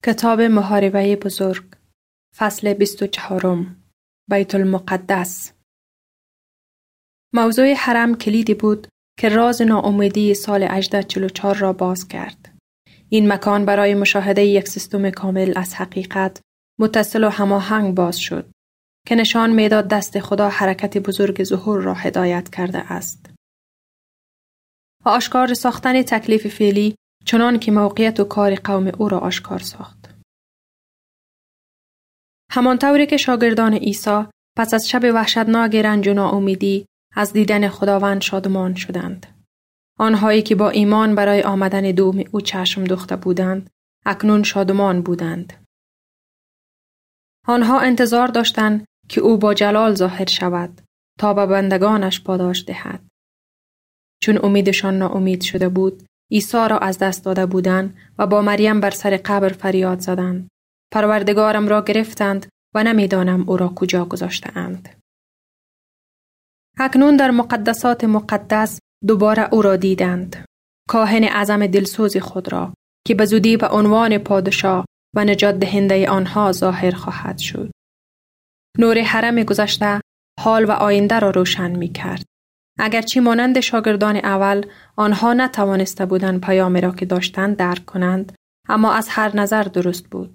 کتاب محاربه بزرگ، فصل 24، بیت المقدس. موضوع حرم کلیدی بود که راز ناامیدی سال 1844 را باز کرد. این مکان برای مشاهده یک سیستم کامل از حقیقت، متصل و هماهنگ باز شد که نشان میداد دست خدا حرکت بزرگ ظهور را هدایت کرده است. و آشکار ساختن تکلیف فعلی چنان که موقعیت و کار قوم او را آشکار ساخت. همانطوری که شاگردان عیسی پس از شب وحشتناک رنج و ناامیدی از دیدن خداوند شادمان شدند. آنهایی که با ایمان برای آمدن دوم او چشم دوخته بودند، اکنون شادمان بودند. آنها انتظار داشتند که او با جلال ظاهر شود تا به بندگانش پاداش دهد. چون امیدشان ناامید شده بود، عیسی را از دست داده بودند و با مریم بر سر قبر فریاد زدند: پروردگارم را گرفتند و نمیدانم او را کجا گذاشته اند. اکنون در مقدسات مقدس دوباره او را دیدند، کاهن اعظم دلسوز خود را که به زودی به عنوان پادشاه و نجات دهنده آنها ظاهر خواهد شد. نور حرم گذشته حال و آینده را روشن می کرد. اگرچه مانند شاگردان اول آنها نتوانسته بودند پیامی را که داشتند درک کنند، اما از هر نظر درست بود.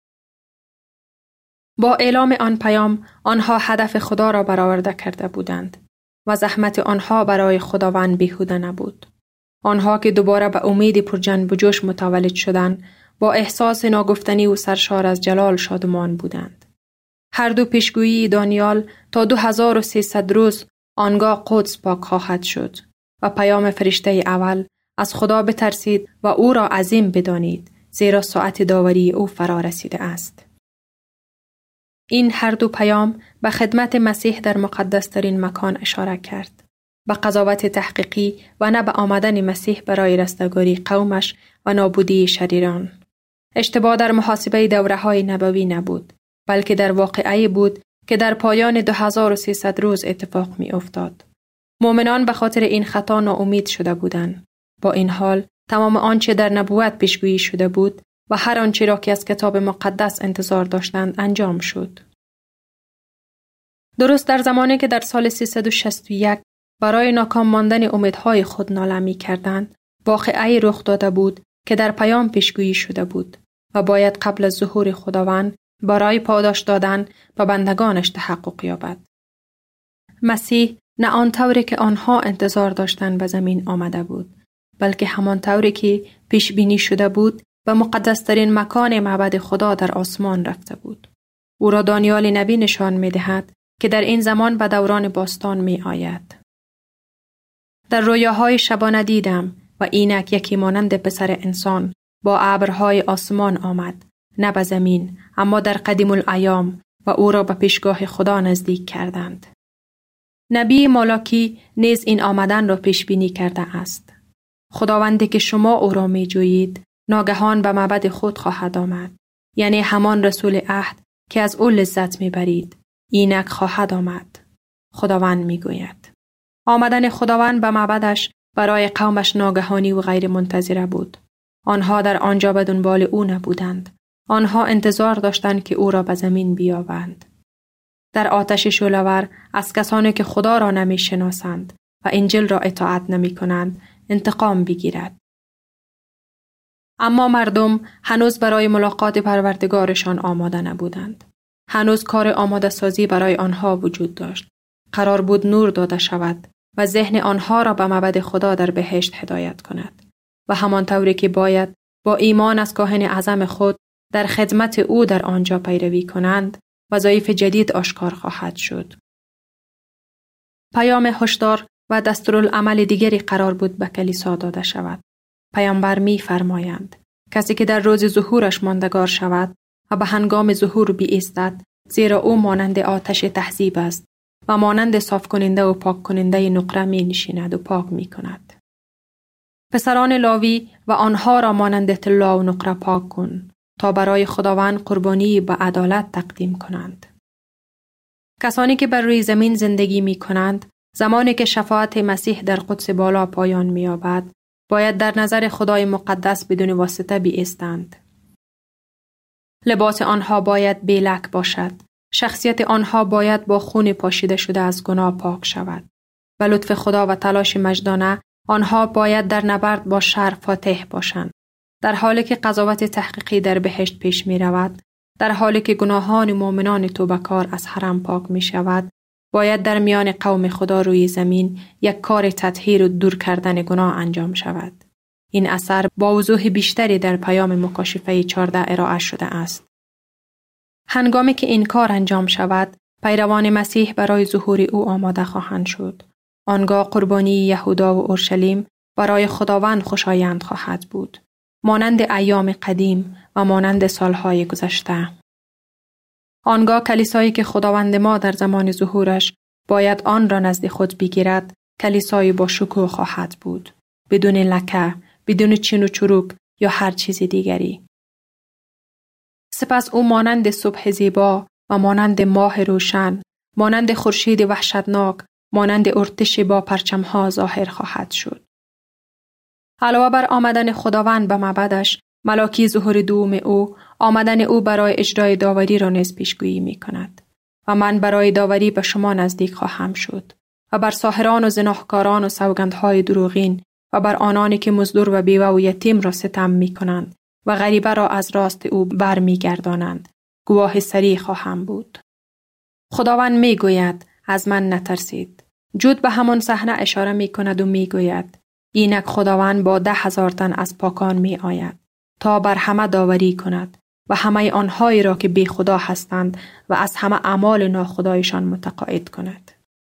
با اعلام آن پیام آنها هدف خدا را برآورده کرده بودند و زحمت آنها برای خداوند بیهوده نبود. آنها که دوباره به امید پرجنب و جوش متولد شدند، با احساس ناگفتنی و سرشار از جلال شادمان بودند. هر دو پیشگویی دانیال تا 2300 روز آنگاه قدس پاک خواهد شد و پیام فرشته اول از خدا بترسید و او را عظیم بدانید، زیرا ساعت داوری او فرا رسیده است. این هر دو پیام به خدمت مسیح در مقدسترین مکان اشاره کرد، به قضاوت تحقیقی و نه به آمدن مسیح برای رستگاری قومش و نابودی شریران. اشتباه در محاسبه دوره‌های نبوی نبود، بلکه در واقعه بود که در پایان 2300 روز اتفاق می افتاد. مؤمنان به خاطر این خطا ناامید شده بودند. با این حال تمام آنچه در نبوت پیشگویی شده بود و هر آنچه را که از کتاب مقدس انتظار داشتند انجام شد. درست در زمانی که در سال 361 برای ناکام ماندن امیدهای خود ناله می کردند، واقعه‌ای رخ داده بود که در پیام پیشگویی شده بود و باید قبل از ظهور خداوند برای پاداش دادن به بندگانش تحقق یابد. مسیح نه آنطوری که آنها انتظار داشتند به زمین آمده بود، بلکه همانطوری که پیش بینی شده بود و مقدسترین مکان معبد خدا در آسمان رفته بود. او را دانیال نبی نشان می دهد که در این زمان به دوران باستان می آید. در رویاهای شبانه دیدم و اینک یکی مانند پسر انسان با ابرهای آسمان آمد، نه به زمین اما در قدیم الایام، و او را به پیشگاه خدا نزدیک کردند. نبی مالاکی نیز این آمدن را پیش بینی کرده است. خداوندی که شما او را می جویید ناگهان به معبد خود خواهد آمد، یعنی همان رسول عهد که از او لذت می برید، اینک خواهد آمد. خداوند می گوید. آمدن خداوند به معبدش برای قومش ناگهانی و غیر منتظره بود. آنها در آنجا به دنبال او نبودند. آنها انتظار داشتند که او را به زمین بیابند. در آتش شعله‌ور از کسانی که خدا را نمی شناسند و انجیل را اطاعت نمی کنند انتقام بگیرد. اما مردم هنوز برای ملاقات پروردگارشان آماده نبودند. هنوز کار آماده سازی برای آنها وجود داشت. قرار بود نور داده شود و ذهن آنها را به معبد خدا در بهشت هدایت کند و همانطوری که باید با ایمان از کاهن اعظم خود در خدمت او در آنجا پیروی کنند، وظایف جدید آشکار خواهد شد. پیام هشدار و دستورالعمل دیگری قرار بود به کلیسا داده شود. پیامبر می فرمایند کسی که در روز ظهورش ماندگار شود و به هنگام ظهور بایستد، زیرا او مانند آتش تهذیب است و مانند صاف کننده و پاک کننده نقره می نشیند و پاک می کند. پسران لاوی و آنها را مانند طلا و نقره پاک کن تا برای خداوند قربانی به عدالت تقدیم کنند. کسانی که بر روی زمین زندگی می کنند، زمانی که شفاعت مسیح در قدس بالا پایان می یابد، باید در نظر خدای مقدس بدون واسطه بایستند. لباس آنها باید بیلک باشد. شخصیت آنها باید با خون پاشیده شده از گناه پاک شود. و لطف خدا و تلاش مجدانه آنها باید در نبرد با شر فاتح باشند. در حالی که قضاوت تحقیقی در بهشت پیش می رود، در حالی که گناهان مؤمنان توبه‌کار از حرم پاک می شود، باید در میان قوم خدا روی زمین یک کار تطهیر و دور کردن گناه انجام شود. این اثر با وضوح بیشتری در پیام مکاشفه 14 ارائه شده است. هنگامی که این کار انجام شود، پیروان مسیح برای ظهور او آماده خواهند شد. آنگاه قربانی یهودا و اورشلیم برای خداوند خوشایند خواهد بود، مانند ایام قدیم و مانند سالهای گذشته. آنگاه کلیسایی که خداوند ما در زمان ظهورش باید آن را نزد خود بگیرد، کلیسایی با شکوه خواهد بود، بدون لکه، بدون چین و چروک یا هر چیز دیگری. سپس او مانند صبح زیبا و مانند ماه روشن، مانند خورشید وحشتناک، مانند ارتش با پرچم‌ها ظاهر خواهد شد. علاوه بر آمدن خداوند به معبدش، ملاکی ظهور دوم او، آمدن او برای اجرای داوری را نیز پیشگویی می‌کند. و من برای داوری به شما نزدیک خواهم شد و بر ساحران و زناهکاران و سوگندهای دروغین و بر آنانی که مزدور و بیوه و یتیم را ستم می‌کنند و غریبه را از راست او برمیگردانند، گواه صریح خواهم بود. خداوند میگوید از من نترسید. جود به همان صحنه اشاره می‌کند و میگوید اینک خداوند با 10,000 تن از پاکان میآید تا بر همه داوری کند و همه آنهایی را که بی خدا هستند و از همه اعمال ناخدایشان متقاعد کند.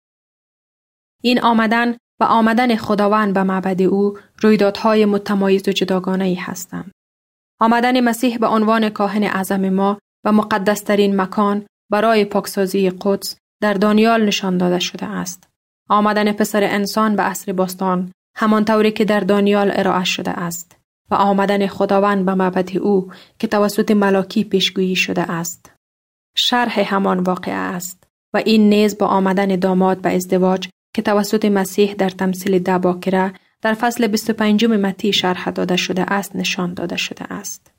این آمدن و آمدن خداوند به معبد او رویدادهای متمایز و جداگانه‌ای هستند. آمدن مسیح به عنوان کاهن اعظم ما و مقدسترین مکان برای پاکسازی قدس در دانیال نشان داده شده است. آمدن پسر انسان به عصر باستان همان طوری که در دانیال ارائه شده است و آمدن خداوند به معبد او که توسط ملاکی پیشگویی شده است. شرح همان واقعه است و این نیز با آمدن داماد به ازدواج که توسط مسیح در تمثیل 10 باکره در فصل 25 متی شرح داده شده است نشان داده شده است.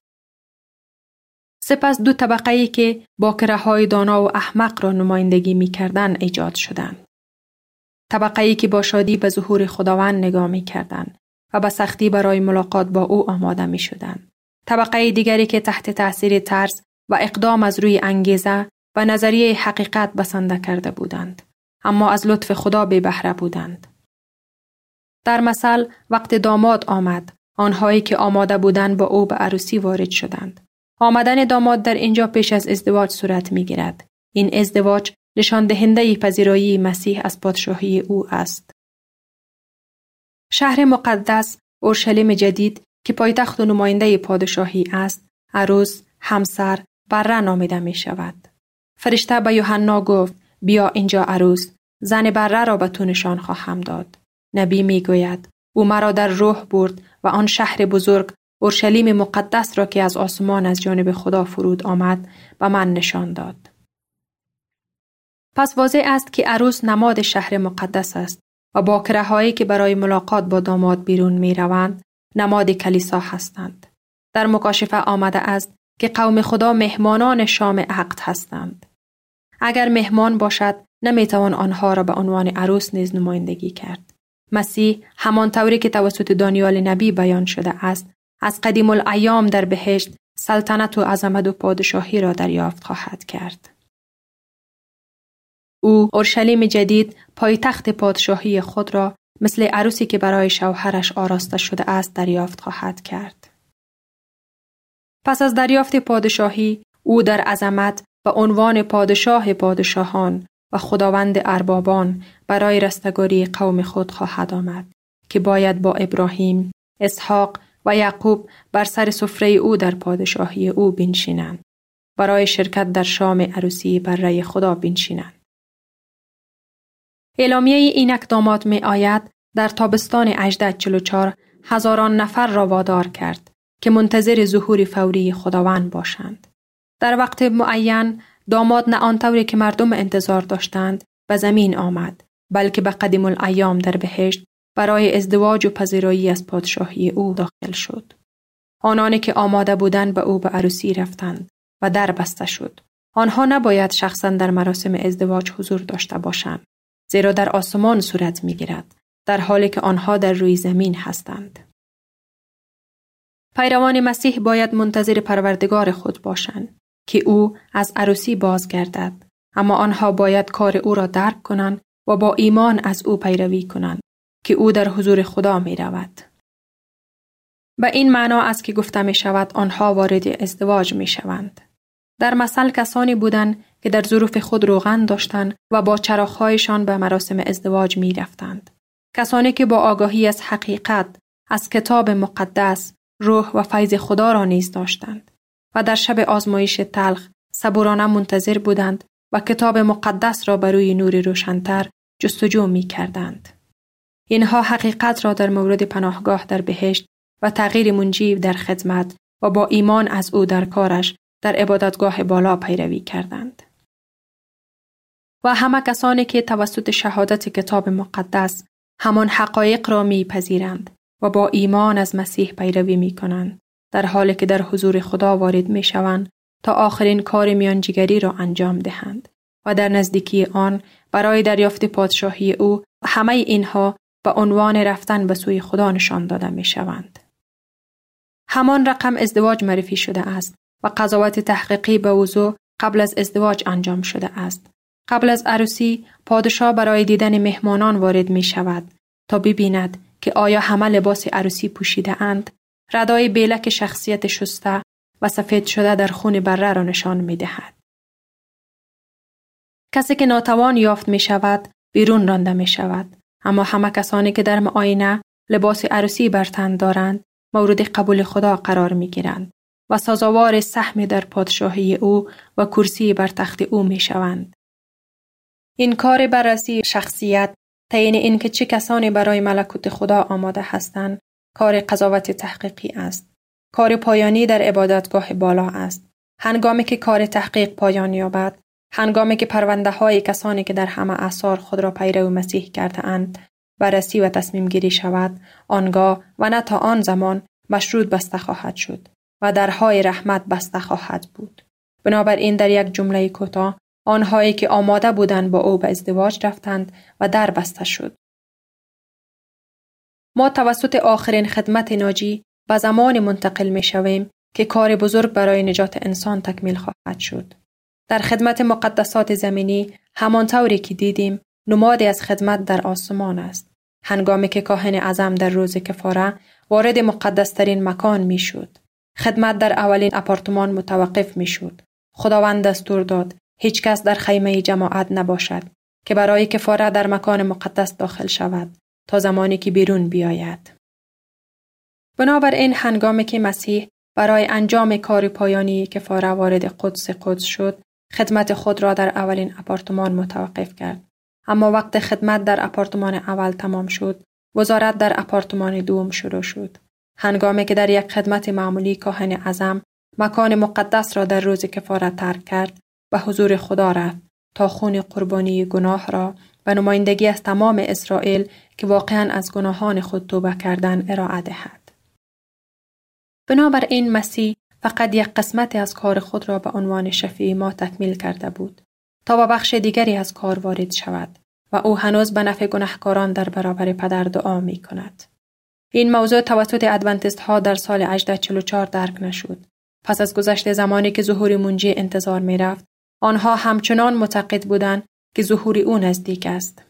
سپس 2 طبقه‌ای که باکره‌های دانا و احمق را نمایندگی می‌کردند ایجاد شدند. طبقه‌ای که با شادی به ظهور خداوند نگاه می‌کردند و به سختی برای ملاقات با او آماده می‌شدند. طبقه دیگری که تحت تأثیر ترس و اقدام از روی انگیزه و نظریه حقیقت بسنده کرده بودند، اما از لطف خدا بی بهره بودند. در مثل وقت داماد آمد، آنهایی که آماده بودند با او به عروسی وارد شدند. آمدن داماد در اینجا پیش از ازدواج صورت می‌گیرد. این ازدواج نشان دهنده پذیرایی مسیح از پادشاهی او است. شهر مقدس اورشلیم جدید که پایتخت و نماینده پادشاهی است، عروس، همسر، بره نامیده می شود. فرشته به یوحنا گفت بیا اینجا عروس، زن بره را به تو نشان خواهم داد. نبی می گوید او مرا در روح برد و آن شهر بزرگ اورشلیم مقدس را که از آسمان از جانب خدا فرود آمد به من نشان داد. پس واضح است که عروس نماد شهر مقدس است و باکره‌هایی که برای ملاقات با داماد بیرون می روند نماد کلیسا هستند. در مکاشفه آمده است که قوم خدا مهمانان شام عقد هستند. اگر مهمان باشد نمی توان آنها را به عنوان عروس نیز نمایندگی کرد. مسیح همان طوری که توسط دانیال نبی بیان شده است، از قدیم الایام در بهشت سلطنت و عظمت و پادشاهی را دریافت خواهد کرد. او اورشلیم جدید پایتخت پادشاهی خود را مثل عروسی که برای شوهرش آراسته شده است دریافت خواهد کرد. پس از دریافت پادشاهی او در عظمت و عنوان پادشاه پادشاهان و خداوند اربابان برای رستگاری قوم خود خواهد آمد که باید با ابراهیم، اسحاق و یعقوب بر سر سفره او در پادشاهی او بنشینند، برای شرکت در شام عروسی بره خدا بنشینند. اعلامیه اینک داماد می آید در تابستان 1844 هزاران نفر را وادار کرد که منتظر ظهور فوری خداوند باشند. در وقت معین داماد نه آنطوری که مردم انتظار داشتند به زمین آمد، بلکه به قدیم الایام در بهشت برای ازدواج و پذیرایی از پادشاهی او داخل شد. آنانی که آماده بودند به او به عروسی رفتند و در بسته شد. آنها نباید شخصاً در مراسم ازدواج حضور داشته باشند، زیرا در آسمان صورت می‌گیرد، در حالی که آنها در روی زمین هستند. پیروان مسیح باید منتظر پروردگار خود باشند که او از عروسی بازگردد، اما آنها باید کار او را درک کنند و با ایمان از او پیروی کنند که او در حضور خدا می رود. به این معنا است که گفته می شود آنها وارد ازدواج می شوند. در مثل کسانی بودند که در ظروف خود روغن داشتند و با چراغ‌هایشان به مراسم ازدواج می رفتند. کسانی که با آگاهی از حقیقت، از کتاب مقدس، روح و فیض خدا را نیز داشتند و در شب آزمایش تلخ صبورانه منتظر بودند و کتاب مقدس را بر روی نور روشن‌تر جستجو می کردند. اینها حقیقت را در مورد پناهگاه در بهشت و تغییر منجی در خدمت و با ایمان از او در کارش در عبادتگاه بالا پیروی کردند. و همه کسانی که توسط شهادت کتاب مقدس همان حقایق را می‌پذیرند و با ایمان از مسیح پیروی می‌کنند، در حالی که در حضور خدا وارد می‌شوند تا آخرین کار میانجیگری را انجام دهند و در نزدیکی آن برای دریافت پادشاهی او همه اینها به عنوان رفتن به سوی خدا نشان داده می‌شوند. همان رقم ازدواج معرفی شده است و قضاوت تحقیقی به وضوح قبل از ازدواج انجام شده است. قبل از عروسی پادشاه برای دیدن مهمانان وارد می شود تا ببیند که آیا همه لباس عروسی پوشیده اند. ردای بیلک شخصیت شسته و سفید شده در خون بره را نشان می دهد. کسی که ناتوان یافت می شود بیرون رانده می شود، اما همه کسانی که در معاینه لباس عروسی بر تن دارند مورد قبول خدا قرار می گیرند و سزاوار سهم در پادشاهی او و کرسی بر تخت او می شوند. این کار بررسی شخصیت، تعیین اینکه چه کسانی برای ملکوت خدا آماده هستند، کار قضاوت تحقیقی است. کار پایانی در عبادتگاه بالا است. هنگامی که کار تحقیق پایان یابد، هنگامی که پرونده های کسانی که در همه اعصار خود را پیرو مسیح کرده اند بررسی و تصمیم گیری شود، آنگاه و نه تا آن زمان مشروط بسته خواهد شد و درهای رحمت بسته خواهد بود. بنابراین در یک جمله کوتاه، آنهایی که آماده بودند با او به ازدواج رفتند و در بسته شد. ما توسط آخرین خدمت ناجی به زمان منتقل می شویم که کار بزرگ برای نجات انسان تکمیل خواهد شد. در خدمت مقدسات زمینی همانطوری که دیدیم نمادی از خدمت در آسمان است. هنگامی که کاهن اعظم در روز کفاره وارد مقدسترین مکان می شد، خدمت در اولین آپارتمان متوقف می شد. خداوند دستور داد هیچ کس در خیمه جماعت نباشد که برای کفاره در مکان مقدس داخل شود تا زمانی که بیرون بیاید. بنابراین هنگامی که مسیح برای انجام کار پایانی کفاره وارد قدس شد، خدمت خود را در اولین آپارتمان متوقف کرد. اما وقت خدمت در آپارتمان اول تمام شد، وزارت در آپارتمان دوم شروع شد. هنگامی که در یک خدمت معمولی کاهن اعظم مکان مقدس را در روز کفاره ترک کرد، به حضور خدا رفت تا خون قربانی گناه را به نمایندگی از تمام اسرائیل که واقعاً از گناهان خود توبه کردند ارائه دهد. بنابراین مسیح فقط یک قسمت از کار خود را به عنوان شفیع ما تکمیل کرده بود تا به بخش دیگری از کار وارد شود و او هنوز به نفع گناهکاران در برابر پدر دعا می کند. این موضوع توسط ادونتیست ها در سال 1844 درک نشد. پس از گذشت زمانی که ظهور منجی انتظار می رفت، آنها همچنان معتقد بودند که ظهور او نزدیک است.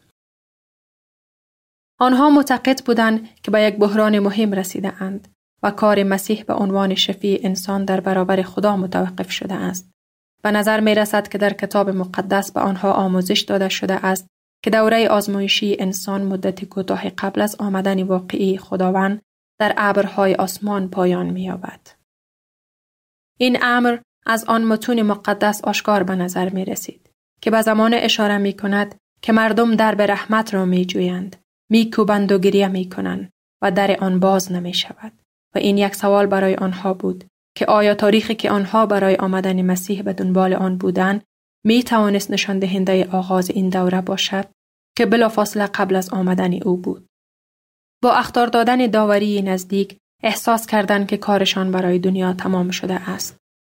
آنها معتقد بودند که به یک بحران مهم رسیده اند و کار مسیح به عنوان شفیع انسان در برابر خدا متوقف شده است. به نظر می رسد که در کتاب مقدس به آنها آموزش داده شده است که دوره آزمایشی انسان مدتی کوتاه قبل از آمدن واقعی خداوند در ابرهای آسمان پایان می یابد. این امر از آن متون مقدس آشکار به نظر می رسید که به زمان اشاره می کند که مردم درب رحمت را می جویند، می کوبند و گریه می کنند و در آن باز نمی شود. و این یک سوال برای آنها بود که آیا تاریخی که آنها برای آمدن مسیح به دنبال آن بودند می توانست نشان دهنده آغاز این دوره باشد که بلافاصله قبل از آمدن او بود. با اخطار دادن داوری نزدیک احساس کردند که کارشان برای دنیا تمام شده است.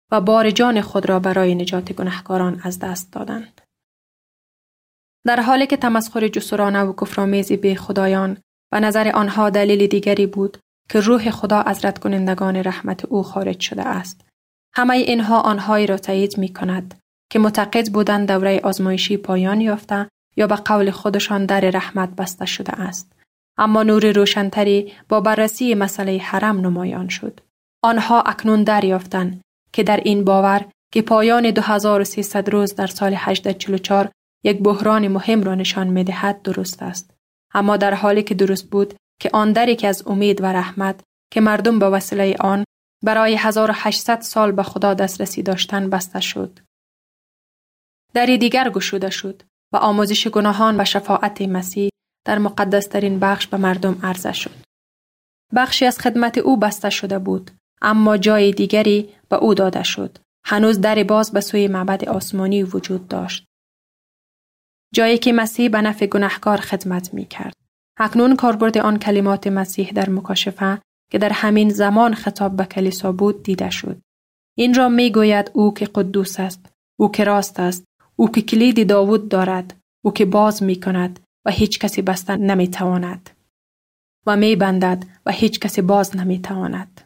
و بار جان خود را برای نجات گناهکاران از دست دادند. در حالی که تمسخر جسورانه و کفرآمیز به خدایان و نظر آنها دلیل دیگری بود که روح خدا از رد کنندگان رحمت او خارج شده است. همه اینها آنهایی را تایید می کند که معتقد بودند دوره آزمایشی پایان یافته یا به قول خودشان در رحمت بسته شده است. اما نور روشنتری با بررسی مسئله حرم نمایان شد. آنها اکنون دریافتند که در این باور که پایان 2300 روز در سال 1844 یک بحران مهم را نشان می‌دهد درست است. اما در حالی که درست بود که آن دری که از امید و رحمت که مردم به وسیله آن برای 1800 سال به خدا دسترسی داشتند بسته شد. دری دیگر گشوده شد و آمرزش گناهان و شفاعت مسیح در مقدسترین بخش به مردم عرضه شد. بخشی از خدمت او بسته شده بود، اما جای دیگری به او داده شد. هنوز در باز به سوی معبد آسمانی وجود داشت. جایی که مسیح به نفع گناهکار خدمت می کرد. اکنون کاربرد آن کلمات مسیح در مکاشفه که در همین زمان خطاب به کلیسا بود دیده شد. این را می گوید او که قدوس است، او که راست است، او که کلید داوود دارد، او که باز می کند و هیچ کسی بستن نمی تواند و می بندد و هیچ کسی باز نمی تواند.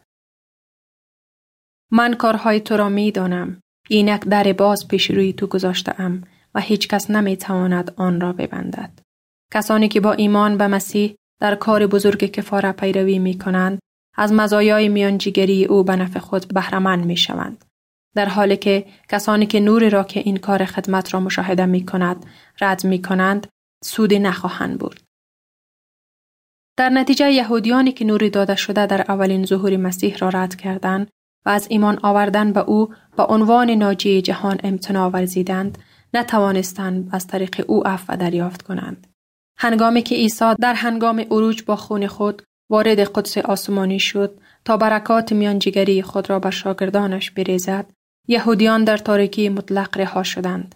من کارهای تو را می دانم، اینک در باز پیش روی تو گذاشته ام و هیچ کس نمی تواند آن را ببندد. کسانی که با ایمان به مسیح در کار بزرگ کفاره پیروی می کنند، از مزایای میانجیگری او به نفع خود بهره‌مند می شوند. در حالی که کسانی که نور را که این کار خدمت را مشاهده می کند، رد می کنند، سودی نخواهند برد. در نتیجه یهودیانی که نوری داده شده در اولین ظهور مسیح را رد کردند و از ایمان آوردن به او به عنوان ناجی جهان امتناع ورزیدند، نتوانستند از طریق او عفو دریافت کنند. هنگامی که عیسی در هنگام عروج با خون خود وارد قدس آسمانی شد تا برکات میانجیگری خود را بر شاگردانش بریزد، یهودیان در تاریکی مطلق رها شدند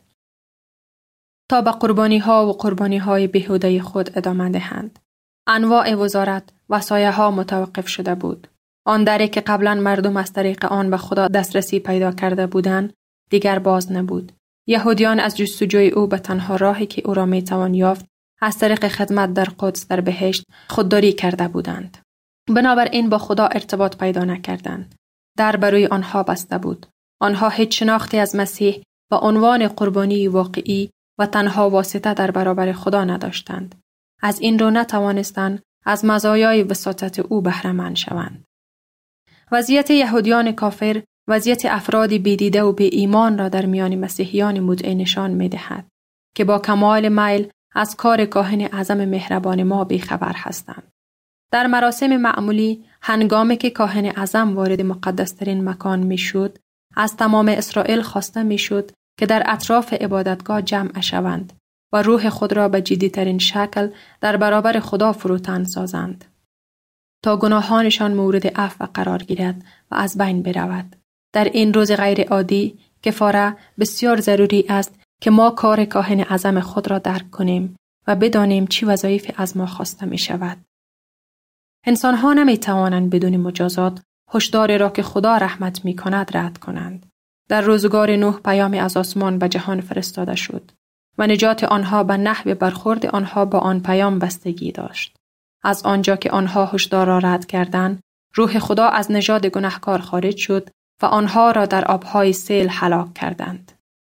تا به قربانی‌ها و قربانی‌های بیهوده خود ادامه دهند. انواع وزارت و سایه‌ها متوقف شده بود. آن دری که قبلا مردم از طریق آن به خدا دسترسی پیدا کرده بودند، دیگر باز نبود. یهودیان از جستجوی او به تنها راهی که او را میتوان یافت، از طریق خدمت در قدس در بهشت خودداری کرده بودند. بنابراین با خدا ارتباط پیدا نکردند. در بروی آنها بسته بود. آنها هیچ شناختی از مسیح و عنوان قربانی واقعی و تنها واسطه در برابر خدا نداشتند. از این رو نتوانستند از مزایای وساطت او بهره‌مند شوند. وضعیت یهودیان کافر وضعیت افرادی بیدیده و بی ایمان را در میان مسیحیان مدعی نشان می دهد که با کمال میل از کار کاهن اعظم مهربان ما بیخبر هستند. در مراسم معمولی هنگامی که کاهن اعظم وارد مقدسترین مکان می شد، از تمام اسرائیل خواسته می شد که در اطراف عبادتگاه جمع شوند و روح خود را به جدی‌ترین شکل در برابر خدا فروتن سازند تا گناهانشان مورد عفو قرار گیرد و از بین برود. در این روز غیر عادی کفاره بسیار ضروری است که ما کار کاهن اعظم خود را درک کنیم و بدانیم چی وظایف از ما خواسته می شود. انسان‌ها نمی توانند بدون مجازات هشدار را که خدا رحمت می کند رد کنند. در روزگار نوح پیامی از آسمان به جهان فرستاده شد و نجات آنها به نحو برخورد آنها با آن پیام بستگی داشت. از آنجا که آنها هشدار را رد کردند، روح خدا از نژاد گناهکار خارج شد و آنها را در آبهای سیل هلاک کردند.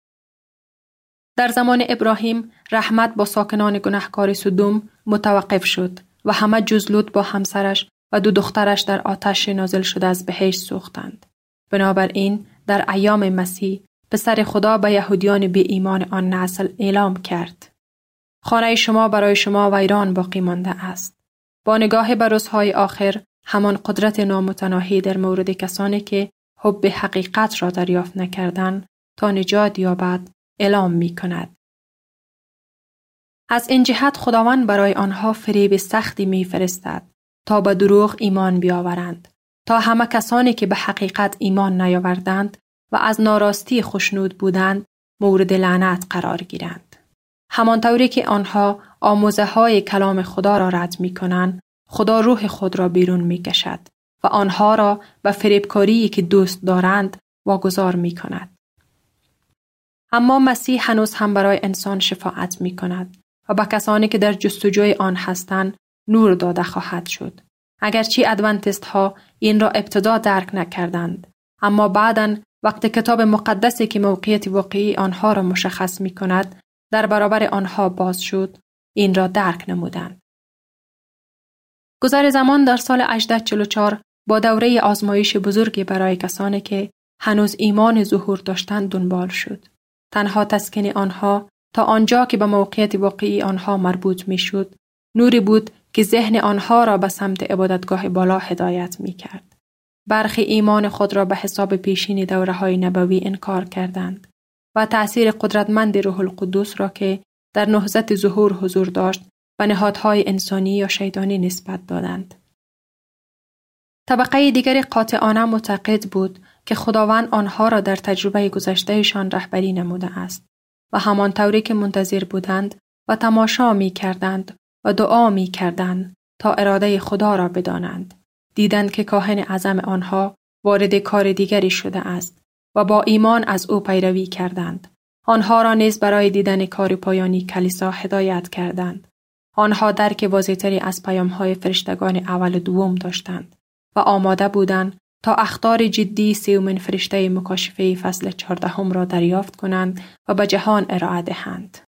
در زمان ابراهیم رحمت با ساکنان گناهکار سدوم متوقف شد و همه جز لوط با همسرش و 2 دخترش در آتش نازل شده از بهشت سوختند. بنابراین در ایام مسیح پسر خدا به یهودیان بی ایمان آن نسل اعلام کرد: خانه شما برای شما ویران باقی مانده است. با نگاه به روزهای آخر همان قدرت نامتناهی در مورد کسانی که حب حقیقت را دریافت نکردند تا نجات یابد اعلام می کند. از این جهت خداوند برای آنها فریب سختی می فرستد تا به دروغ ایمان بیاورند، تا همه کسانی که به حقیقت ایمان نیاوردند و از ناراستی خوشنود بودند مورد لعنت قرار گیرند. همانطوری که آنها آموزه های کلام خدا را رد می کنند، خدا روح خود را بیرون می کشد و آنها را به فریبکاری که دوست دارند واگذار می کند. اما مسیح هنوز هم برای انسان شفاعت می کند و به کسانی که در جستجوی آن هستند نور داده خواهد شد. اگرچه ادونتیست ها این را ابتدا درک نکردند، اما بعداً وقتی کتاب مقدسی که موقعیت واقعی آنها را مشخص می کند در برابر آنها باز شد، این را درک نمودند. گذر زمان در سال 1844 با دوره آزمایش بزرگی برای کسانی که هنوز ایمان ظهور داشتند دنبال شد. تنها تسکین آنها تا آنجا که به موقعیت واقعی آنها مربوط می شد، نوری بود که ذهن آنها را به سمت عبادتگاه بالا هدایت می کرد. برخی ایمان خود را به حساب پیشین دوره‌های نبوی انکار کردند و تأثیر قدرتمند روح القدس را که در نهضت ظهور حضور داشت به نهادهای انسانی یا شیطانی نسبت دادند. طبقه دیگر قاطعانه معتقد بود که خداوند آنها را در تجربه گذشتهشان رهبری نموده است و همان طوری که منتظر بودند و تماشا می کردند و دعا می کردند تا اراده خدا را بدانند. دیدند که کاهن اعظم آنها وارد کار دیگری شده است و با ایمان از او پیروی کردند. آنها را نیز برای دیدن کار پایانی کلیسا هدایت کردند. آنها درک واضح‌تری از پیام‌های فرشتگان اول و دوم داشتند و آماده بودند تا اخطار جدی سومین فرشته مکاشفه فصل 14 را دریافت کنند و به جهان ارائه دهند.